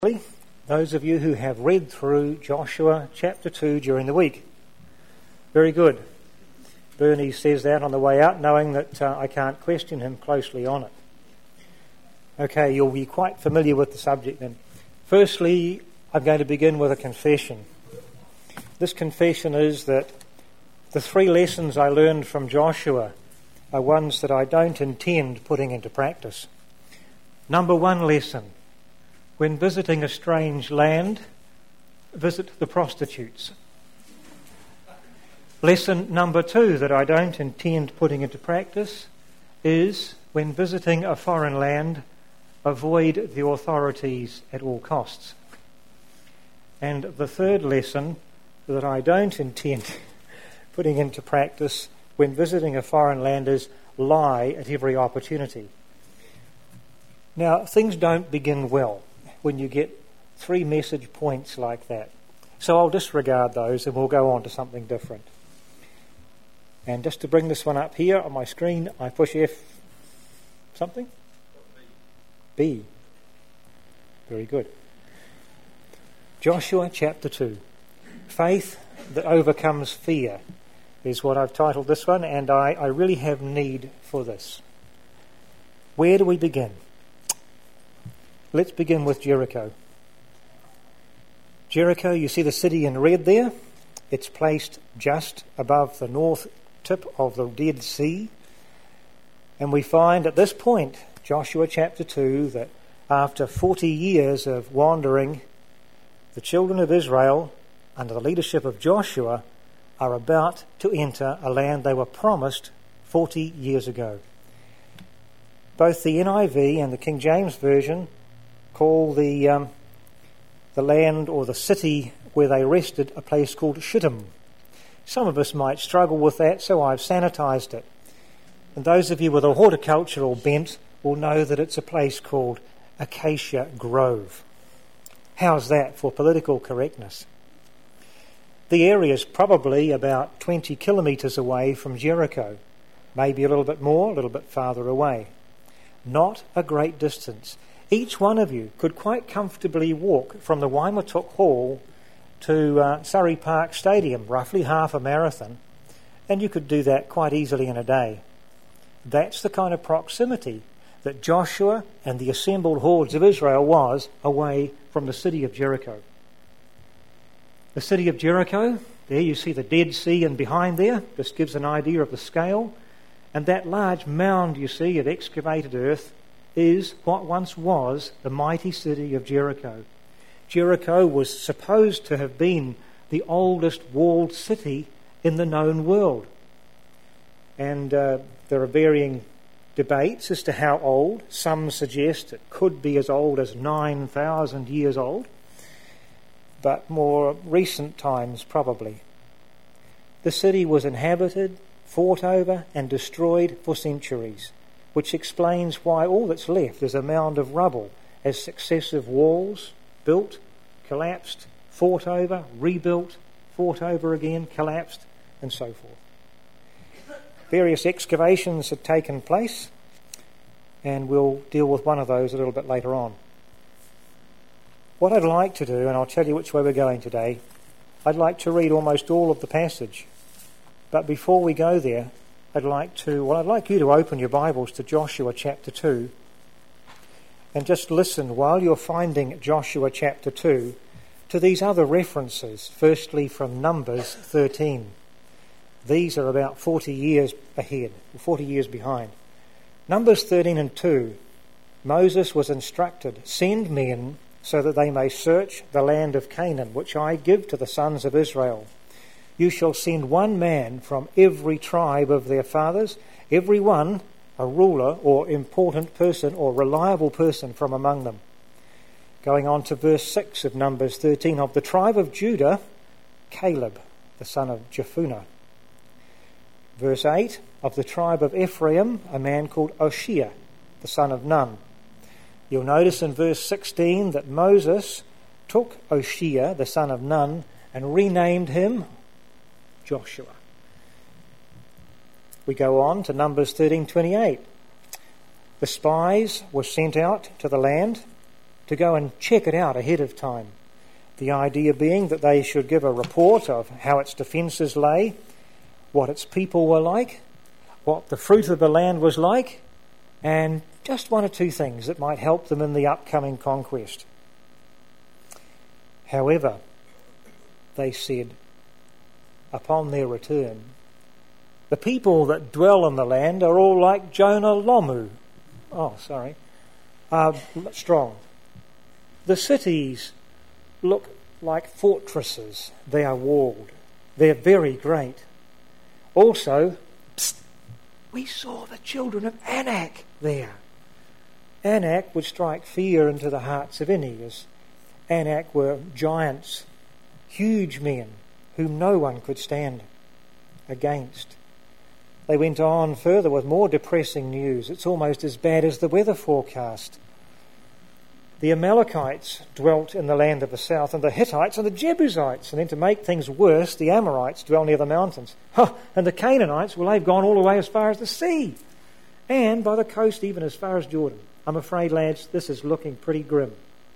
Those of you who have read through Joshua chapter 2 during the week. Very good. Bernie says that on the way out, knowing that I can't question him closely on it. Okay, you'll be quite familiar with the subject then. Firstly, I'm going to begin with a confession. This confession is that the 3 lessons I learned from Joshua are ones that I don't intend putting into practice. Number 1 lesson: when visiting a strange land, visit the prostitutes. Lesson number 2 that I don't intend putting into practice is, when visiting a foreign land, avoid the authorities at all costs. And the 3rd lesson that I don't intend putting into practice when visiting a foreign land is, lie at every opportunity. Now, things don't begin well when you get 3 message points like that. So I'll disregard those and we'll go on to something different. And just to bring this one up here on my screen, I push F something? B. Very good. Joshua chapter 2. Faith that overcomes fear is what I've titled this one, and I really have need for this. Where do we begin? Let's begin with Jericho. Jericho, you see the city in red there? It's placed just above the north tip of the Dead Sea. And we find at this point, Joshua chapter 2, that after 40 years of wandering, the children of Israel, under the leadership of Joshua, are about to enter a land they were promised 40 years ago. Both the NIV and the King James Version call the land or the city where they rested a place called Shittim. Some of us might struggle with that, so I've sanitized it. And those of you with a horticultural bent will know that it's a place called Acacia Grove. How's that for political correctness? The area is probably about 20 kilometres away from Jericho, maybe a little bit more, a little bit farther away. Not a great distance. Each one of you could quite comfortably walk from the Waimatuk Hall to Surrey Park Stadium, roughly half a marathon, and you could do that quite easily in a day. That's the kind of proximity that Joshua and the assembled hordes of Israel was away from the city of Jericho. The city of Jericho, there you see the Dead Sea, and behind there, this gives an idea of the scale, and that large mound you see of excavated earth is what once was the mighty city of Jericho. Jericho was supposed to have been the oldest walled city in the known world. And there are varying debates as to how old. Some suggest it could be as old as 9,000 years old, but more recent times probably. The city was inhabited, fought over, and destroyed for centuries, which explains why all that's left is a mound of rubble as successive walls built, collapsed, fought over, rebuilt, fought over again, collapsed, and so forth. Various excavations have taken place, and we'll deal with one of those a little bit later on. What I'd like to do, and I'll tell you which way we're going today, I'd like to read almost all of the passage. But before we go there, I'd like you to open your Bibles to Joshua chapter 2 and just listen while you're finding Joshua chapter 2 to these other references, firstly from Numbers 13. These are about 40 years ahead, 40 years behind. Numbers 13 and 2, Moses was instructed, "Send men so that they may search the land of Canaan, which I give to the sons of Israel. You shall send one man from every tribe of their fathers, every one a ruler or important person or reliable person from among them." Going on to verse 6 of Numbers 13, of the tribe of Judah, Caleb, the son of Jephunneh. Verse 8, of the tribe of Ephraim, a man called Oshea, the son of Nun. You'll notice in verse 16 that Moses took Oshea, the son of Nun, and renamed him Joshua. We go on to Numbers 13:28. The spies were sent out to the land to go and check it out ahead of time. The idea being that they should give a report of how its defences lay, what its people were like, what the fruit of the land was like, and just one or two things that might help them in the upcoming conquest. However, they said, upon their return, the people that dwell in the land are all like Jonah Lomu. Strong. The cities look like fortresses. They are walled. They're very great. Also, we saw the children of Anak there. Anak would strike fear into the hearts of any, as Anak were giants, huge men, whom no one could stand against. They went on further with more depressing news. It's almost as bad as the weather forecast. The Amalekites dwelt in the land of the south, and the Hittites and the Jebusites. And then to make things worse, the Amorites dwell near the mountains. And the Canaanites, well, they've gone all the way as far as the sea. And by the coast even as far as Jordan. I'm afraid, lads, this is looking pretty grim.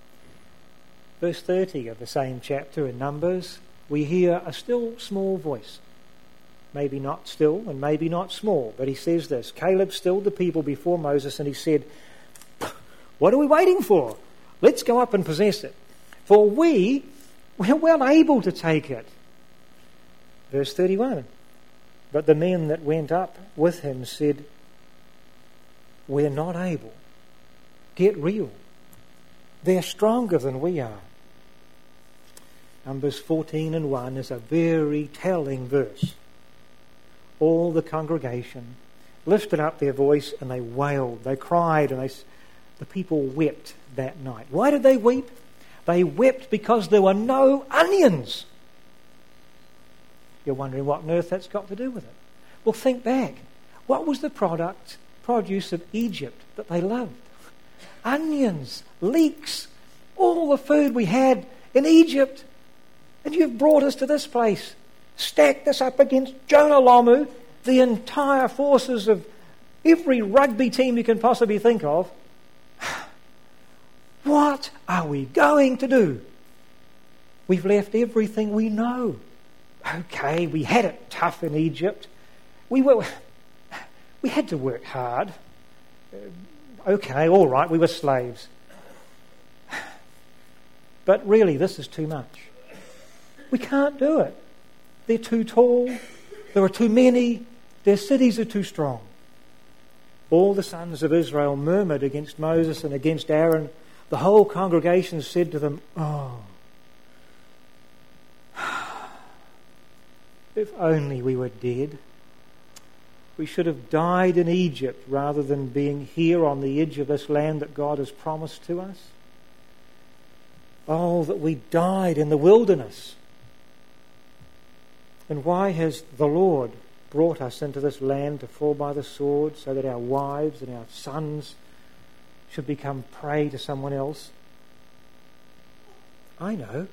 Verse 30 of the same chapter in Numbers, we hear a still small voice. Maybe not still and maybe not small, but he says this. Caleb stilled the people before Moses and he said, "What are we waiting for? Let's go up and possess it. For we're well able to take it." Verse 31. But the men that went up with him said, "We're not able." Get real. They're stronger than we are. Numbers 14:1 is a very telling verse. All the congregation lifted up their voice and they wailed, they cried, and the people wept that night. Why did they weep? They wept because there were no onions. You're wondering what on earth that's got to do with it. Well, think back. What was the produce of Egypt that they loved? Onions, leeks, all the food we had in Egypt. And you've brought us to this place. Stacked us up against Jonah Lomu, the entire forces of every rugby team you can possibly think of. What are we going to do? We've left everything we know. Okay, we had it tough in Egypt. We had to work hard. Okay, all right, we were slaves. But really, this is too much. We can't do it. They're too tall. There are too many. Their cities are too strong. All the sons of Israel murmured against Moses and against Aaron. The whole congregation said to them, "Oh, if only we were dead. We should have died in Egypt rather than being here on the edge of this land that God has promised to us. Oh, that we died in the wilderness. And why has the Lord brought us into this land to fall by the sword so that our wives and our sons should become prey to someone else?" I know.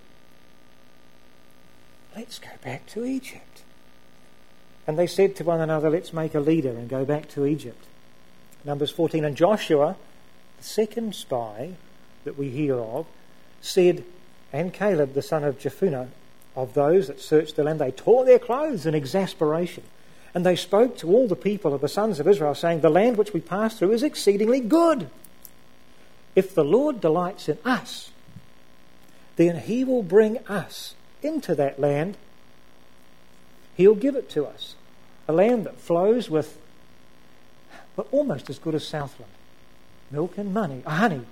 Let's go back to Egypt. And they said to one another, "Let's make a leader and go back to Egypt." Numbers 14. And Joshua, the second spy that we hear of, said, and Caleb, the son of Jephunneh, of those that searched the land, they tore their clothes in exasperation. And they spoke to all the people of the sons of Israel, saying, "The land which we passed through is exceedingly good. If the Lord delights in us, then he will bring us into that land. He'll give it to us. A land that flows with, but almost as good as Southland. Milk and honey.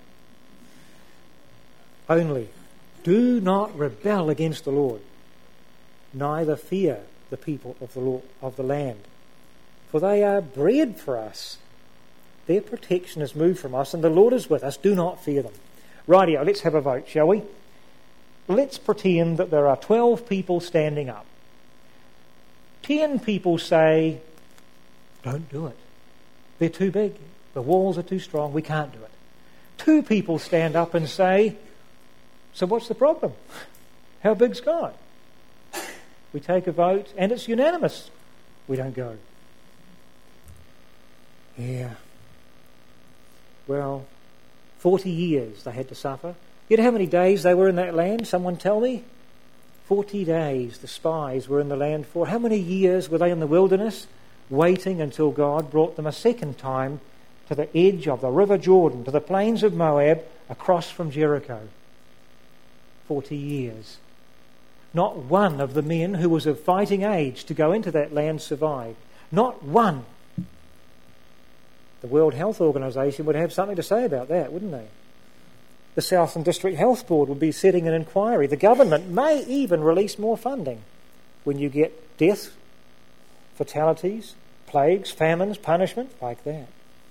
Only, do not rebel against the Lord, neither fear the people of the land. For they are bread for us. Their protection is moved from us, and the Lord is with us. Do not fear them." Rightio, let's have a vote, shall we? Let's pretend that there are 12 people standing up. 10 people say, "Don't do it. They're too big. The walls are too strong. We can't do it." 2 people stand up and say, "So what's the problem? How big's God?" We take a vote and it's unanimous. We don't go. Yeah. Well, 40 years they had to suffer. You know how many days they were in that land? Someone tell me? 40 days the spies were in the land for. How many years were they in the wilderness? Waiting until God brought them a second time to the edge of the river Jordan, to the plains of Moab, across from Jericho. 40 years. Not one of the men who was of fighting age to go into that land survived. Not one. The World Health Organization would have something to say about that, wouldn't they? The Southern District Health Board would be setting an inquiry. The government may even release more funding when you get death, fatalities, plagues, famines, punishment, like that.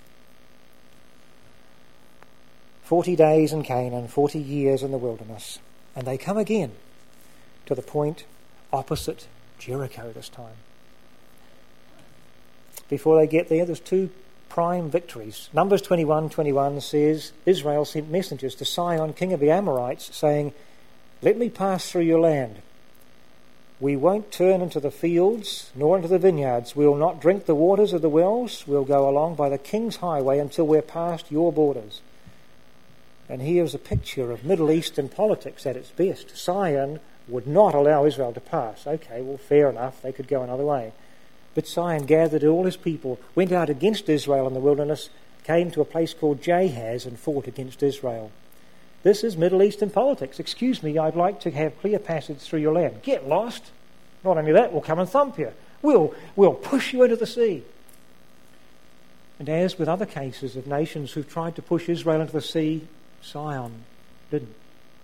40 days in Canaan, 40 years in the wilderness. And they come again to the point opposite Jericho this time. Before they get there, there's two prime victories. Numbers 21:21 says, Israel sent messengers to Sihon, king of the Amorites, saying, "Let me pass through your land. We won't turn into the fields nor into the vineyards. We'll not drink the waters of the wells. We'll go along by the king's highway until we're past your borders." And here's a picture of Middle Eastern politics at its best. Sihon would not allow Israel to pass. Okay, well, fair enough, they could go another way. But Sihon gathered all his people, went out against Israel in the wilderness, came to a place called Jahaz and fought against Israel. This is Middle Eastern politics. Excuse me, I'd like to have clear passage through your land. Get lost. Not only that, we'll come and thump you. We'll push you into the sea. And as with other cases of nations who've tried to push Israel into the sea, Sihon didn't.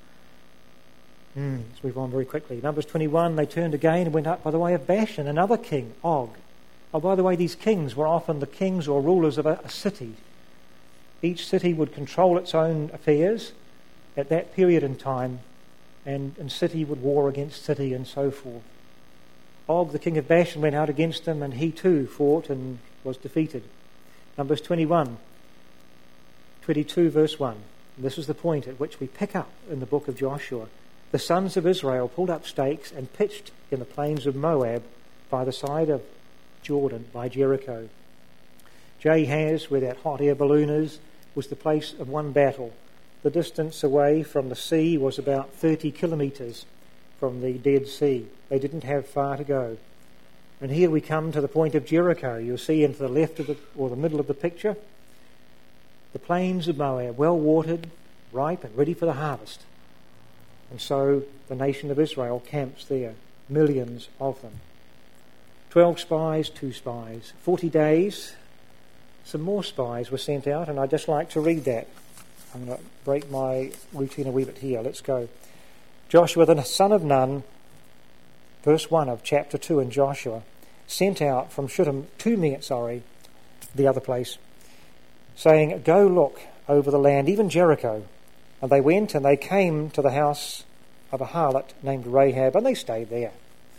Let's move on very quickly. Numbers 21, they turned again and went up by the way of Bashan, another king, Og. Oh, by the way, these kings were often the kings or rulers of a city. Each city would control its own affairs at that period in time, and city would war against city and so forth. Og, the king of Bashan, went out against them, and he too fought and was defeated. Numbers 22 verse 1. This is the point at which we pick up in the book of Joshua. The sons of Israel pulled up stakes and pitched in the plains of Moab by the side of Jordan, by Jericho. Jahaz, where that hot air balloon is, was the place of one battle. The distance away from the sea was about 30 kilometres from the Dead Sea. They didn't have far to go. And here we come to the point of Jericho. You'll see into the left of the middle of the picture, the plains of Moab, well watered, ripe and ready for the harvest. And so the nation of Israel camps there, millions of them. 12 spies, 2 spies. 40 days, some more spies were sent out, and I'd just like to read that. I'm going to break my routine a wee bit here. Let's go. Joshua, the son of Nun, verse 1 of chapter 2 in Joshua, sent out from Shittim 2 men, the other place, saying, "Go look over the land, even Jericho." And they went and they came to the house of a harlot named Rahab, and they stayed there.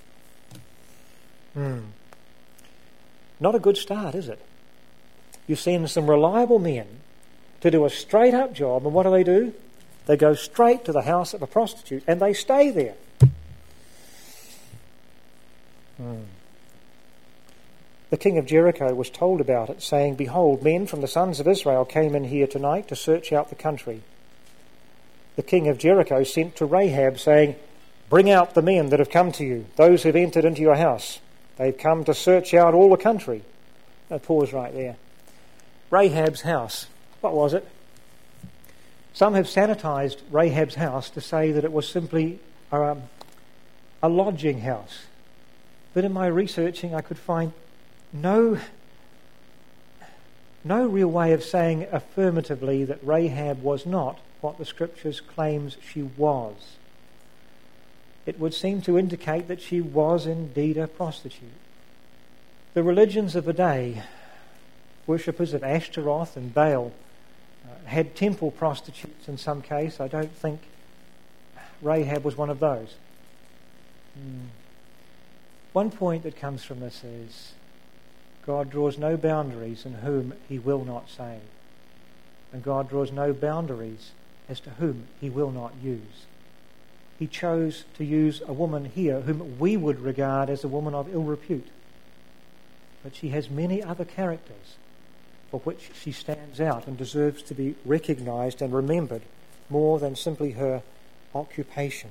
Not a good start, is it? You send some reliable men to do a straight-up job, and what do? They go straight to the house of a prostitute, and they stay there. The king of Jericho was told about it, saying, "Behold, men from the sons of Israel came in here tonight to search out the country." The king of Jericho sent to Rahab, saying, "Bring out the men that have come to you, those who have entered into your house. They've come to search out all the country." Now pause right there. Rahab's house, what was it? Some have sanitized Rahab's house to say that it was simply a lodging house. But in my researching, I could find no real way of saying affirmatively that Rahab was not what the Scriptures claims she was. It would seem to indicate that she was indeed a prostitute. The religions of the day, worshippers of Ashtaroth and Baal, had temple prostitutes in some case. I don't think Rahab was one of those. One point that comes from this is God draws no boundaries in whom he will not save. And God draws no boundaries as to whom he will not use. He chose to use a woman here whom we would regard as a woman of ill repute. But she has many other characters for which she stands out and deserves to be recognized and remembered more than simply her occupation.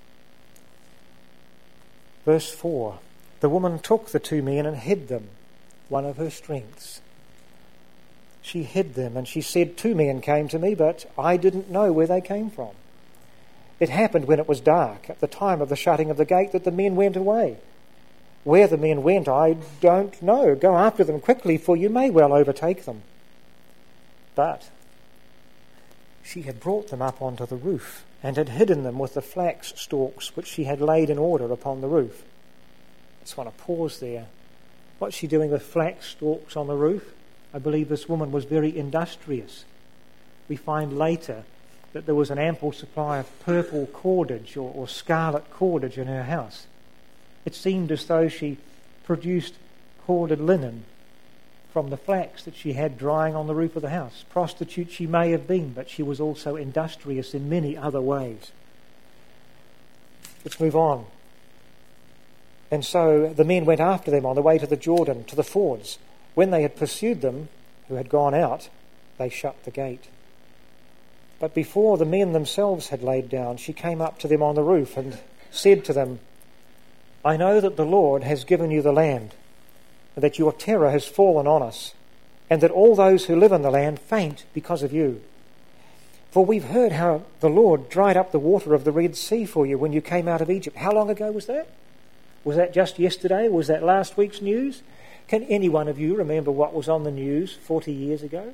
Verse 4, the woman took the 2 men and hid them, one of her strengths. She hid them, and she said, 2 men came to me, but I didn't know where they came from. It happened when it was dark, at the time of the shutting of the gate, that the men went away. Where the men went, I don't know. Go after them quickly, for you may well overtake them. But she had brought them up onto the roof, and had hidden them with the flax stalks which she had laid in order upon the roof. I just want to pause there. What's she doing with flax stalks on the roof? I believe this woman was very industrious. We find later that there was an ample supply of purple cordage or scarlet cordage in her house. It seemed as though she produced corded linen from the flax that she had drying on the roof of the house. Prostitute she may have been, but she was also industrious in many other ways. Let's move on. And so the men went after them on the way to the Jordan, to the fords. When they had pursued them, who had gone out, they shut the gate. But before the men themselves had laid down, she came up to them on the roof and said to them, I know that the Lord has given you the land, and that your terror has fallen on us, and that all those who live in the land faint because of you. For we've heard how the Lord dried up the water of the Red Sea for you when you came out of Egypt. How long ago was that? Was that just yesterday? Was that last week's news? Can any one of you remember what was on the news 40 years ago?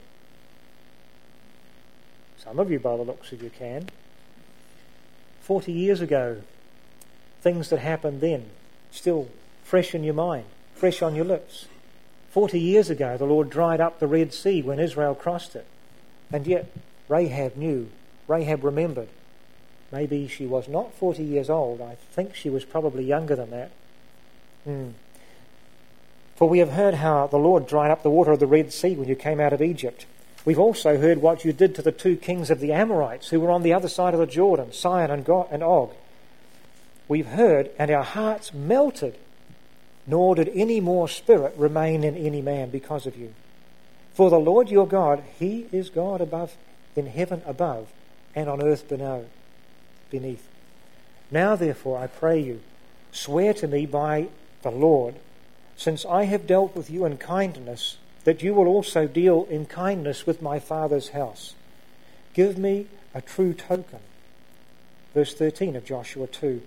Some of you, by the looks of you, can. 40 years ago, things that happened then, still fresh in your mind, fresh on your lips. 40 years ago, the Lord dried up the Red Sea when Israel crossed it. And yet, Rahab knew, Rahab remembered. Maybe she was not 40 years old. I think she was probably younger than that. For we have heard how the Lord dried up the water of the Red Sea when you came out of Egypt. We've also heard what you did to the 2 kings of the Amorites who were on the other side of the Jordan, Sihon and Og. We've heard, and our hearts melted, nor did any more spirit remain in any man because of you. For the Lord your God, He is God above, in heaven above, and on earth beneath. Now therefore, I pray you, swear to me by the Lord, since I have dealt with you in kindness, that you will also deal in kindness with my father's house. Give me a true token. Verse 13 of Joshua 2.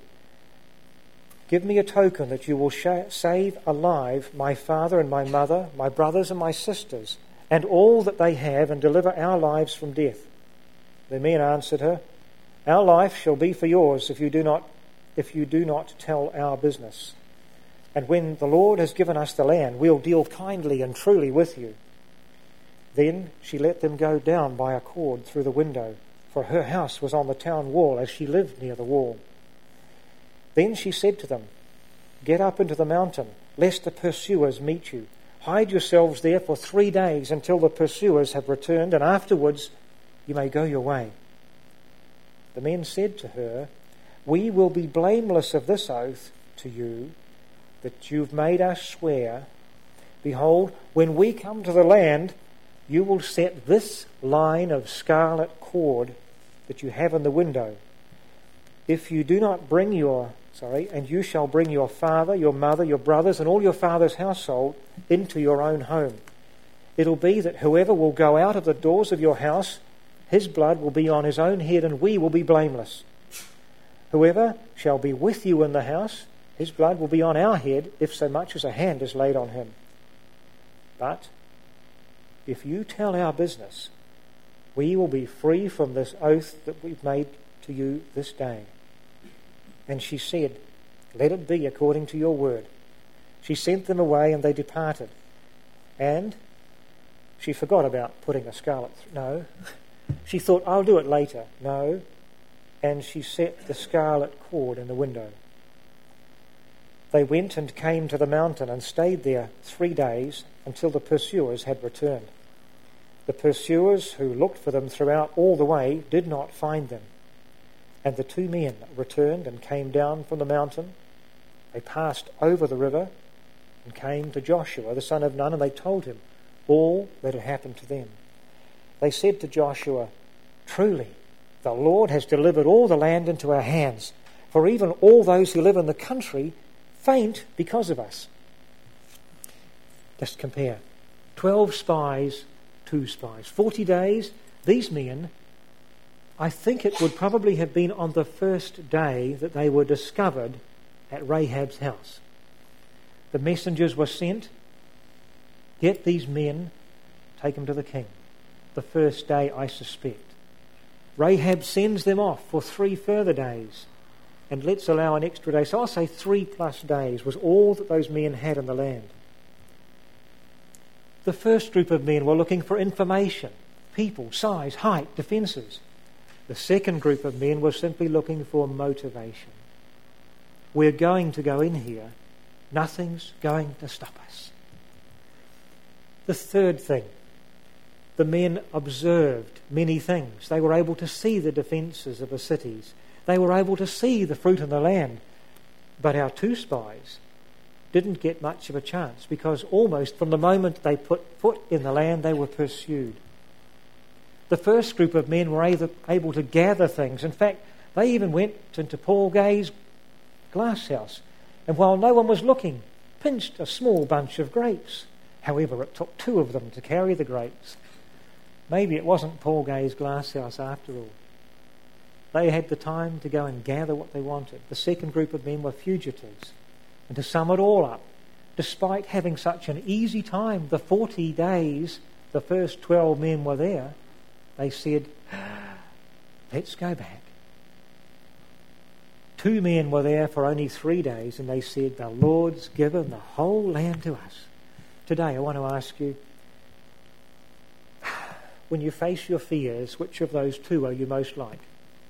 Give me a token that you will save alive my father and my mother, my brothers and my sisters, and all that they have, and deliver our lives from death. The men answered her, Our life shall be for yours if you do not tell our business. And when the Lord has given us the land, we'll deal kindly and truly with you. Then she let them go down by a cord through the window, for her house was on the town wall, as she lived near the wall. Then she said to them, Get up into the mountain, lest the pursuers meet you. Hide yourselves there for 3 days until the pursuers have returned, and afterwards you may go your way. The men said to her, We will be blameless of this oath to you, that you've made us swear. Behold, when we come to the land, you will set this line of scarlet cord that you have in the window. If you do not bring and you shall bring your father, your mother, your brothers, and all your father's household into your own home. It'll be that whoever will go out of the doors of your house, his blood will be on his own head, and we will be blameless. Whoever shall be with you in the house, his blood will be on our head, if so much as a hand is laid on him. But if you tell our business, we will be free from this oath that we've made to you this day. And she said, Let it be according to your word. She sent them away, and they departed. And she forgot about putting a scarlet. No. She thought, I'll do it later. No. And she set the scarlet cord in the window. They went and came to the mountain and stayed there 3 days until the pursuers had returned. The pursuers who looked for them throughout all the way did not find them. And the 2 men returned and came down from the mountain. They passed over the river and came to Joshua, the son of Nun, and they told him all that had happened to them. They said to Joshua, "Truly, the Lord has delivered all the land into our hands, for even all those who live in the country faint because of us." Just compare. 12 spies, 2 spies. 40 days, these men, I think it would probably have been on the first day that they were discovered at Rahab's house. The messengers were sent, "Get these men, take them to the king." The first day, I suspect. Rahab sends them off for 3 further days, and let's allow an extra day. So I'll say 3+ days was all that those men had in the land. The first group of men were looking for information, people, size, height, defences. The second group of men were simply looking for motivation. We're going to go in here. Nothing's going to stop us. The third thing, the men observed many things. They were able to see the defences of the cities. They were able to see the fruit in the land. But our 2 spies didn't get much of a chance, because almost from the moment they put foot in the land, they were pursued. The first group of men were able to gather things. In fact, they even went into Paul Gay's glass house, and while no one was looking, pinched a small bunch of grapes. However, it took 2 of them to carry the grapes. Maybe it wasn't Paul Gay's glass house after all. They had the time to go and gather what they wanted. The second group of men were fugitives. And to sum it all up, despite having such an easy time, the 40 days the first 12 men were there, they said, "Let's go back." 2 men were there for only 3 days, and they said, "The Lord's given the whole land to us." Today I want to ask you, when you face your fears, which of those 2 are you most like?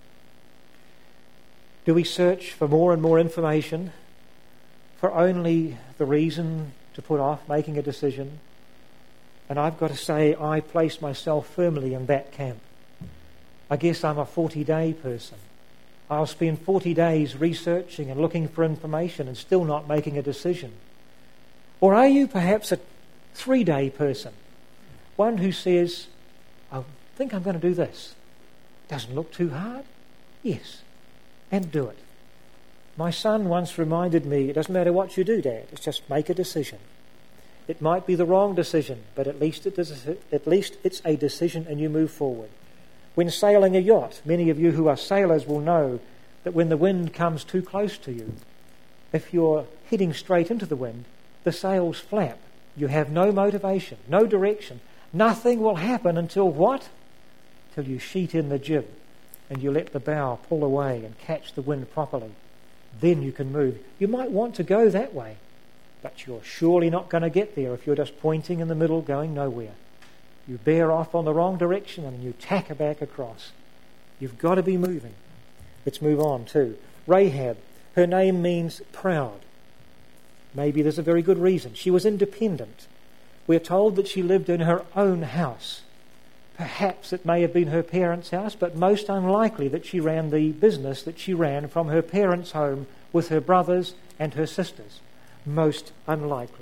Do we search for more and more information for only the reason to put off making a decision? And I've got to say, I place myself firmly in that camp. I guess I'm a 40-day person. I'll spend 40 days researching and looking for information and still not making a decision. Or are you perhaps a 3-day person? One who says, "I think I'm going to do this. Doesn't look too hard? Yes. And do it." My son once reminded me, it doesn't matter what you do, Dad, it's just make a decision. It might be the wrong decision, but at least it's a decision and you move forward. When sailing a yacht, many of you who are sailors will know that when the wind comes too close to you, if you're heading straight into the wind, the sails flap. You have no motivation, no direction. Nothing will happen until what? Till you sheet in the jib and you let the bow pull away and catch the wind properly. Then you can move. You might want to go that way, but you're surely not going to get there if you're just pointing in the middle going nowhere. You bear off on the wrong direction and you tack back across. You've got to be moving. Let's move on to Rahab. Her name means proud. Maybe there's a very good reason. She was independent. We're told that she lived in her own house. Perhaps it may have been her parents' house, but most unlikely that she ran the business that she ran from her parents' home with her brothers and her sisters. Most unlikely.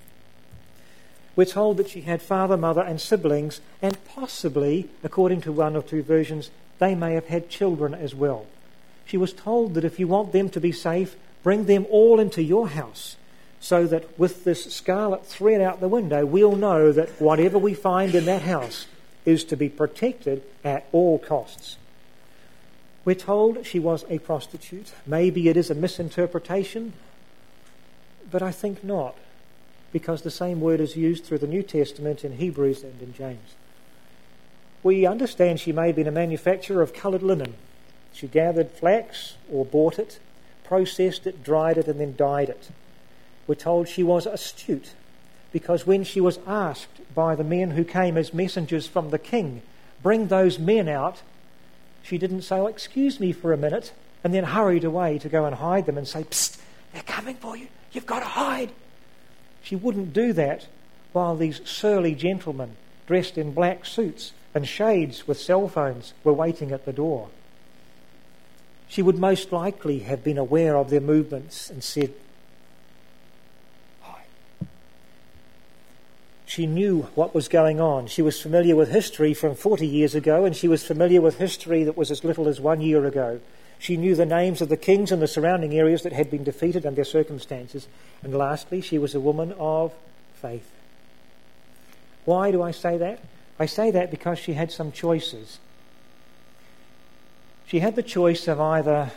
We're told that she had father, mother and siblings, and possibly, according to 1 or 2 versions, they may have had children as well. She was told that if you want them to be safe, bring them all into your house, so that with this scarlet thread out the window, we'll know that whatever we find in that house is to be protected at all costs. We're told she was a prostitute. Maybe it is a misinterpretation, but I think not, because the same word is used through the New Testament in Hebrews and in James. We understand she may have been a manufacturer of coloured linen. She gathered flax or bought it, processed it, dried it and then dyed it. We're told she was astute, because when she was asked by the men who came as messengers from the king, bring those men out, she didn't say, "Oh, excuse me for a minute," and then hurried away to go and hide them and say, "Psst, they're coming for you, you've got to hide." She wouldn't do that while these surly gentlemen dressed in black suits and shades with cell phones were waiting at the door. She would most likely have been aware of their movements and said, "Hi." She knew what was going on. She was familiar with history from 40 years ago, and she was familiar with history that was as little as 1 year ago. She knew the names of the kings in the surrounding areas that had been defeated and their circumstances. And lastly, she was a woman of faith. Why do I say that? I say that because she had some choices. She had the choice of either...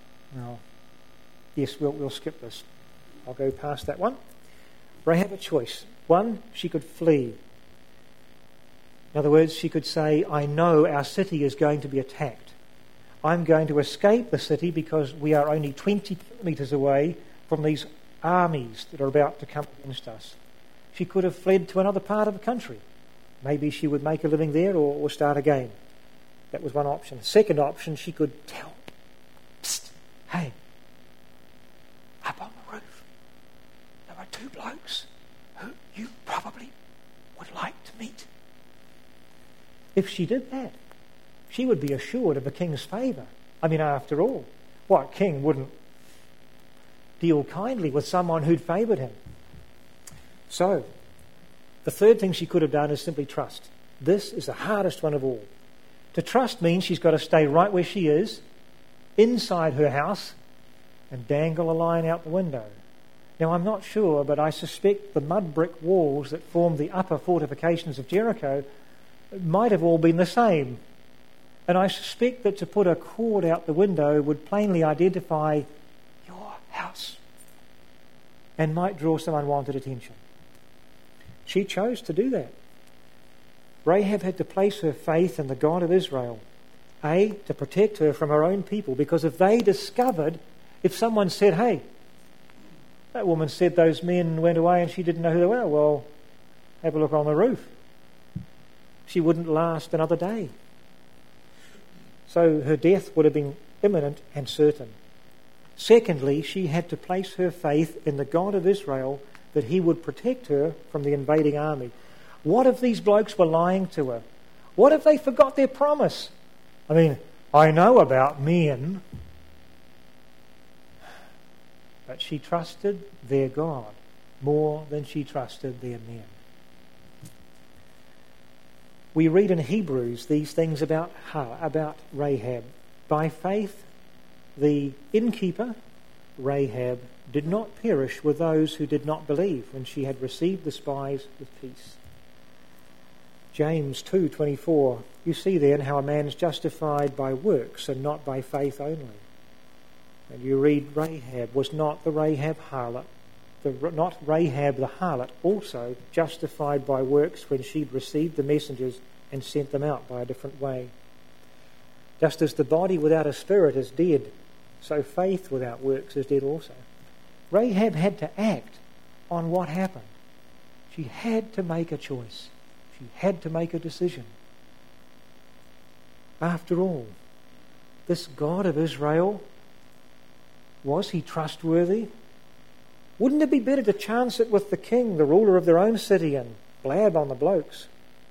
we'll skip this. I'll go past that one. Rahab had a choice. One, she could flee. In other words, she could say, I know our city is going to be attacked. I'm going to escape the city because we are only 20 kilometres away from these armies that are about to come against us. She could have fled to another part of the country. Maybe she would make a living there or start again. That was one option. Second option, she could tell. Psst, hey, up on the roof, there are two blokes who you probably would like to meet. If she did that, she would be assured of the king's favour. I mean, after all, what king wouldn't deal kindly with someone who'd favoured him? So, the third thing she could have done is simply trust. This is the hardest one of all. To trust means she's got to stay right where she is, inside her house, and dangle a line out the window. Now, I'm not sure, but I suspect the mud brick walls that formed the upper fortifications of Jericho might have all been the same. And I suspect that to put a cord out the window would plainly identify your house and might draw some unwanted attention. She chose to do that. Rahab had to place her faith in the God of Israel, to protect her from her own people, because if someone said, hey, that woman said those men went away and she didn't know who they were, well, have a look on the roof. She wouldn't last another day. So her death would have been imminent and certain. Secondly, she had to place her faith in the God of Israel that he would protect her from the invading army. What if these blokes were lying to her? What if they forgot their promise? I mean, I know about men, but she trusted their God more than she trusted their men. We read in Hebrews these things about Rahab. By faith, the innkeeper, Rahab, did not perish with those who did not believe when she had received the spies with peace. James 2:24, you see then how a man is justified by works and not by faith only. And you read Rahab was not the Rahab harlot, not Rahab the harlot, also justified by works when she'd received the messengers and sent them out by a different way. Just as the body without a spirit is dead, so faith without works is dead also. Rahab had to act on what happened. She had to make a choice. She had to make a decision. After all, this God of Israel, was he trustworthy? Wouldn't it be better to chance it with the king, the ruler of their own city, and blab on the blokes?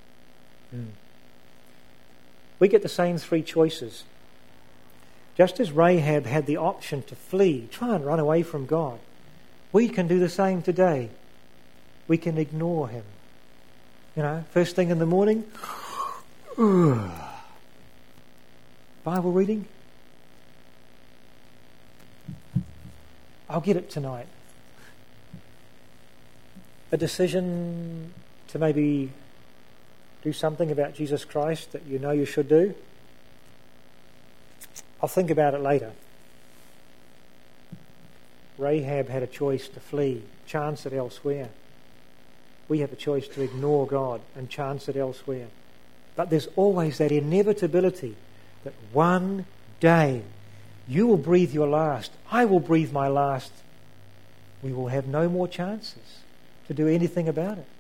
We get the same three choices. Just as Rahab had the option to flee, try and run away from God, we can do the same today. We can ignore him. First thing in the morning, Bible reading, I'll get it tonight. A decision to maybe do something about Jesus Christ that you know you should do, I'll think about it later. Rahab had a choice to flee, chance it elsewhere. We have a choice to ignore God and chance it elsewhere. But there's always that inevitability that one day you will breathe your last, I will breathe my last. We will have no more chances to do anything about it.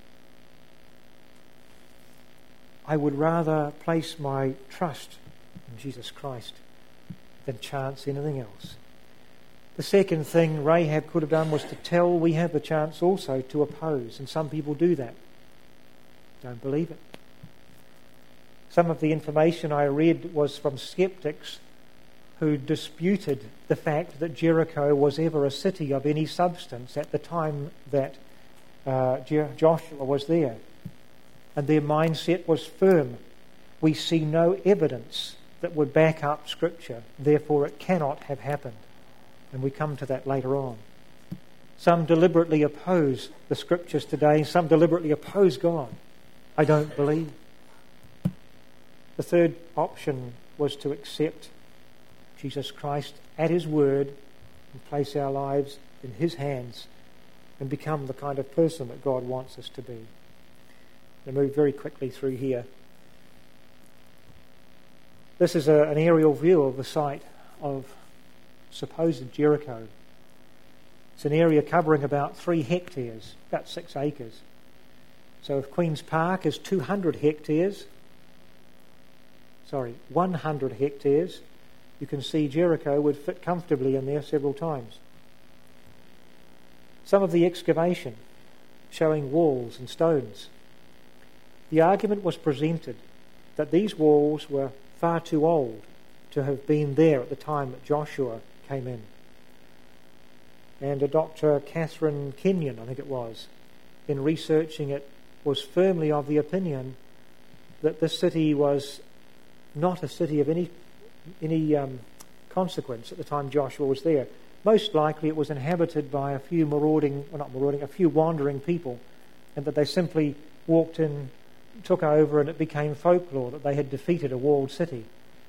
I would rather place my trust in Jesus Christ than chance anything else. The second thing Rahab could have done was to tell. We have the chance also to oppose, and some people do that. Don't believe it. Some of the information I read was from skeptics who disputed the fact that Jericho was ever a city of any substance at the time that Joshua was there. and their mindset was firm. We see no evidence that would back up Scripture, therefore it cannot have happened. And we come to that later on. Some deliberately oppose the Scriptures today, some deliberately oppose God. I don't believe. The third option was to accept Jesus Christ at His word and place our lives in His hands and become the kind of person that God wants us to be. I'll move very quickly through here. This is an aerial view of the site of supposed Jericho. It's an area covering about 3 hectares, about 6 acres. So if Queen's Park is 100 hectares, you can see Jericho would fit comfortably in there several times. Some of the excavation showing walls and stones. The argument was presented that these walls were far too old to have been there at the time that Joshua came in. And Dr. Catherine Kenyon, I think it was, in researching it, was firmly of the opinion that this city was not a city of any consequence at the time Joshua was there. Most likely it was inhabited by a few wandering people, and that they simply walked in, took over, and it became folklore that they had defeated a walled city.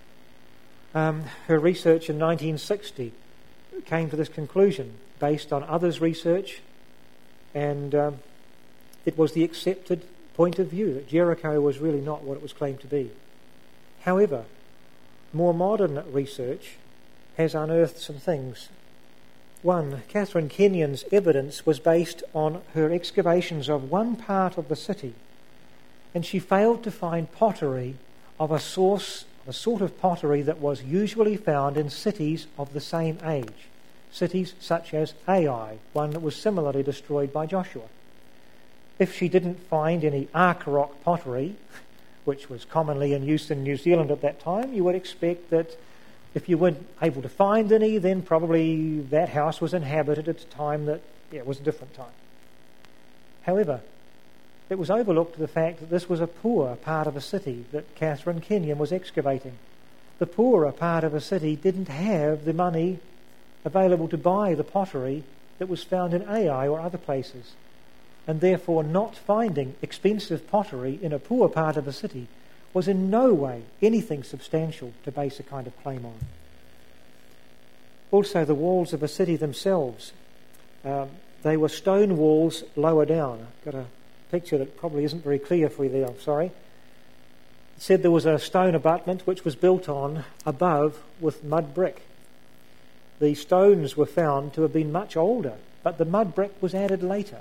Her research in 1960 came to this conclusion based on others' research, and it was the accepted point of view that Jericho was really not what it was claimed to be. However, more modern research has unearthed some things. One, Catherine Kenyon's evidence was based on her excavations of one part of the city, and she failed to find pottery of a sort of pottery that was usually found in cities of the same age, cities such as Ai, one that was similarly destroyed by Joshua. If she didn't find any Arkarok pottery, which was commonly in use in New Zealand at that time, you would expect that if you weren't able to find any, then probably that house was inhabited at a time that, it was a different time. However, it was overlooked the fact that this was a poor part of a city that Catherine Kenyon was excavating. The poorer part of a city didn't have the money available to buy the pottery that was found in Ai or other places, and therefore not finding expensive pottery in a poor part of a city was in no way anything substantial to base a kind of claim on. Also, the walls of a city themselves, they were stone walls lower down. I've got a picture that probably isn't very clear for you there, I'm sorry. It said there was a stone abutment which was built on above with mud brick. The stones were found to have been much older, but the mud brick was added later.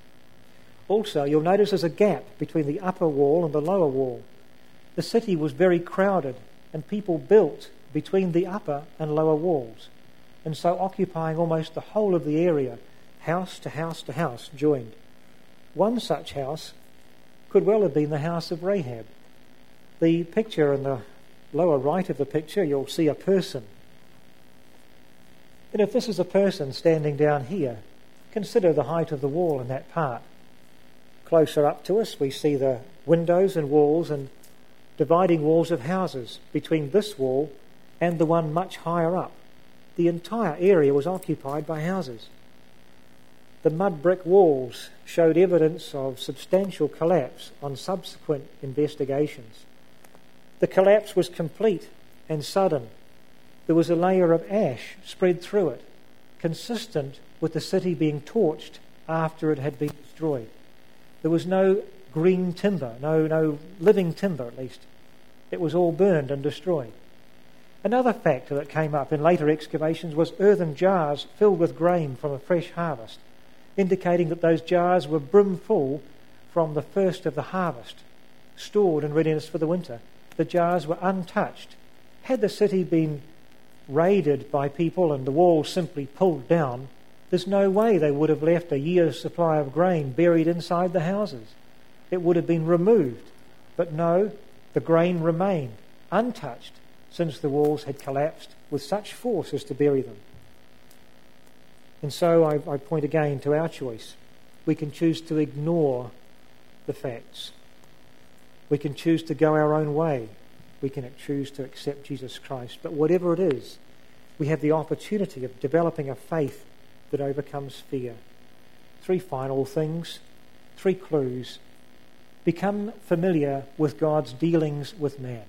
Also, you'll notice there's a gap between the upper wall and the lower wall. The city was very crowded, and people built between the upper and lower walls, and so occupying almost the whole of the area, house to house to house joined. One such house could well have been the house of Rahab. The picture in the lower right of the picture, you'll see a person. And if this is a person standing down here, consider the height of the wall in that part. Closer up to us, we see the windows and walls and dividing walls of houses between this wall and the one much higher up. The entire area was occupied by houses. The mud brick walls showed evidence of substantial collapse on subsequent investigations. The collapse was complete and sudden. There was a layer of ash spread through it, consistent with the city being torched after it had been destroyed. There was no green timber, no living timber at least. It was all burned and destroyed. Another factor that came up in later excavations was earthen jars filled with grain from a fresh harvest, indicating that those jars were brimful from the first of the harvest, stored in readiness for the winter. The jars were untouched. Had the city been raided by people and the walls simply pulled down, there's no way they would have left a year's supply of grain buried inside the houses. It would have been removed. But no, the grain remained untouched since the walls had collapsed with such force as to bury them. And so I point again to our choice. We can choose to ignore the facts, We can choose to go our own way. We can choose to accept Jesus Christ. But whatever it is, we have the opportunity of developing a faith that overcomes fear. 3 final things, 3 clues. Become familiar with God's dealings with man.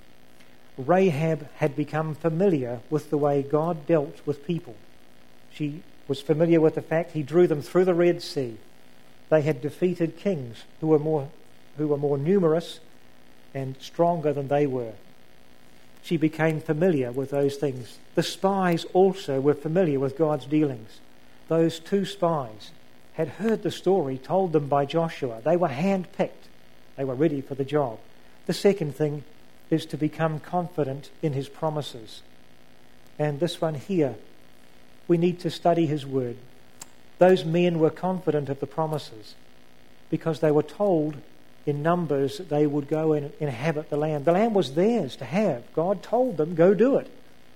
Rahab had become familiar with the way God dealt with people. She was familiar with the fact he drew them through the Red Sea. They had defeated kings who were more numerous and stronger than they were. She became familiar with those things. The spies also were familiar with God's dealings. Those 2 spies had heard the story told them by Joshua. They were hand-picked. They were ready for the job. The second thing is to become confident in his promises. And this one here, we need to study his word. Those men were confident of the promises because they were told in Numbers that they would go and inhabit the land. The land was theirs to have. God told them, go do it.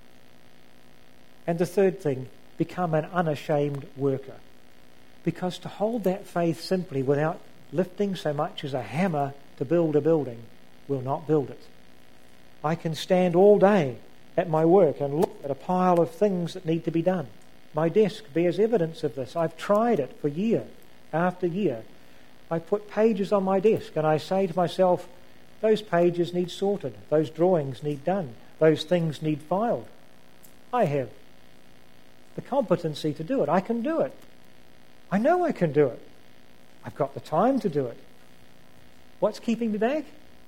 And the third thing, become an unashamed worker. Because to hold that faith simply without lifting so much as a hammer to build a building will not build it. I can stand all day at my work and look at a pile of things that need to be done. My desk bears evidence of this. I've tried it for year after year. I put pages on my desk and I say to myself, those pages need sorted, those drawings need done, those things need filed. I have the competency to do it. I can do it. I know I can do it. I've got the time to do it. What's keeping me back?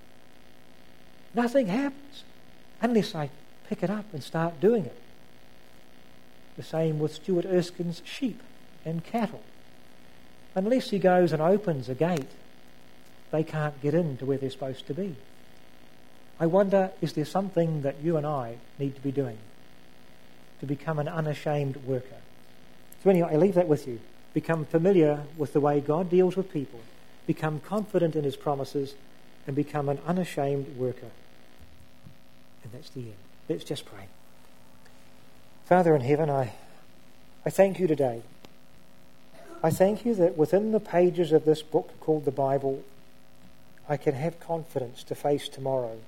Nothing happens unless I pick it up and start doing it. The same with Stuart Erskine's sheep and cattle. Unless he goes and opens a gate, they can't get into where they're supposed to be. I wonder, is there something that you and I need to be doing to become an unashamed worker? So anyway, I leave that with you. Become familiar with the way God deals with people. Become confident in his promises and become an unashamed worker. And that's the end. Let's just pray. Father in heaven, I thank you today. I thank you that within the pages of this book called the Bible, I can have confidence to face tomorrow.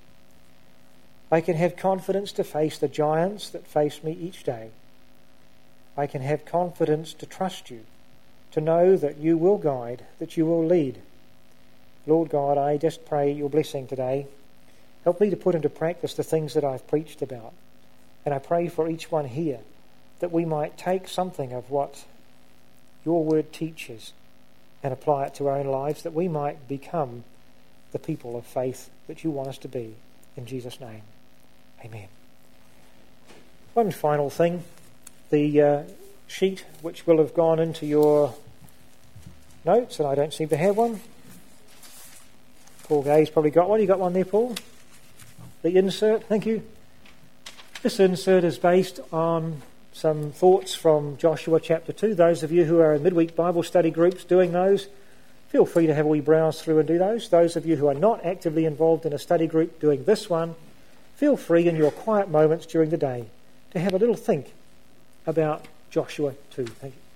I can have confidence to face the giants that face me each day. I can have confidence to trust you, to know that you will guide, that you will lead. Lord God, I just pray your blessing today. Help me to put into practice the things that I've preached about. And I pray for each one here that we might take something of what your word teaches and apply it to our own lives, that we might become the people of faith that you want us to be. In Jesus' name, amen. One final thing, the sheet which will have gone into your notes, and I don't seem to have one. Paul Gay's probably got one. You got one there, Paul? The insert, thank you. This insert is based on some thoughts from Joshua chapter 2. Those of you who are in midweek Bible study groups doing those, feel free to have a wee browse through and do those. Those of you who are not actively involved in a study group doing this one, feel free in your quiet moments during the day to have a little think about Joshua 2. Thank you.